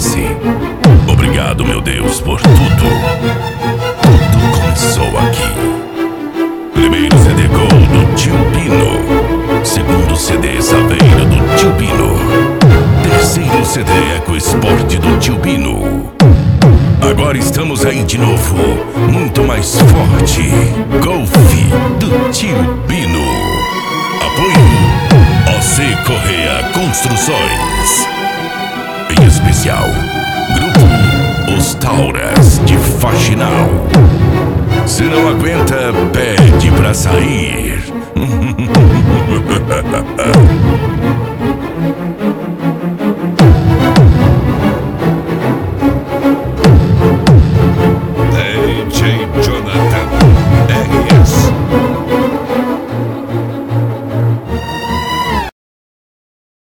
disse: obrigado, meu Deus, por tudo. Tudo começou aqui. Primeiro CD Gol do Tio Pino. Segundo CD Saveiro do Tio Pino. Terceiro CD Eco Sport do Tio Pino. Agora estamos aí de novo, muito mais forte. Golf do Tio Pino. Apoio OC Correia Construções. Em especial, Grupo Os Tauras de Faxinal. Se não aguenta, pede pra sair.